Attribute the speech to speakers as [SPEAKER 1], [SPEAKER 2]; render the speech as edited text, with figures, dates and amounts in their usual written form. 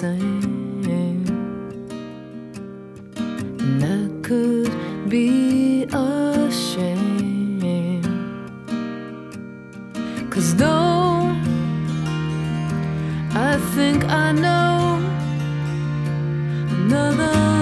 [SPEAKER 1] same, and I could be ashamed. 'Cause though I think I know another